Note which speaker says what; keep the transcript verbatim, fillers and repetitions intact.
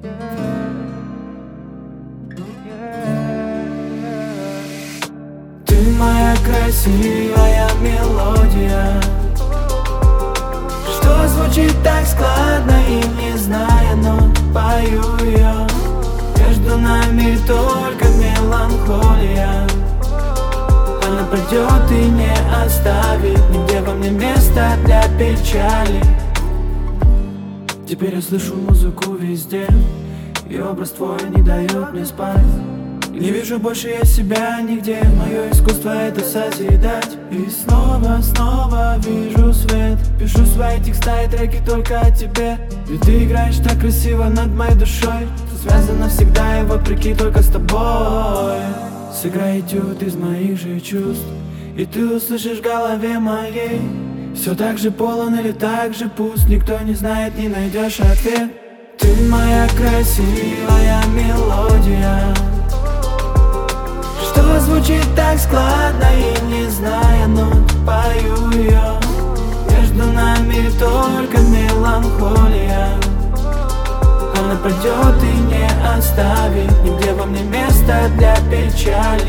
Speaker 1: Ты моя красивая мелодия, что звучит так складно и не зная нот, пою ее. Между нами только меланхолия, она пройдет и не оставит нигде во мне места для печали. Теперь я слышу музыку везде, и образ твой не дает мне спать. Не вижу больше я себя нигде, мое искусство это созидать. И снова, снова вижу свет, пишу свои текста и треки только о тебе. Ведь ты играешь так красиво над моей душой, что связано всегда и вопреки только с тобой. Сыграй этюд из моих же чувств, и ты услышишь в голове моей. Все так же полон или так же пуст, никто не знает, не найдешь ответ. Ты моя красивая мелодия, что звучит так складно и не зная нот, пою ее. Между нами только меланхолия, она пройдет и не оставит нигде во мне места для печали.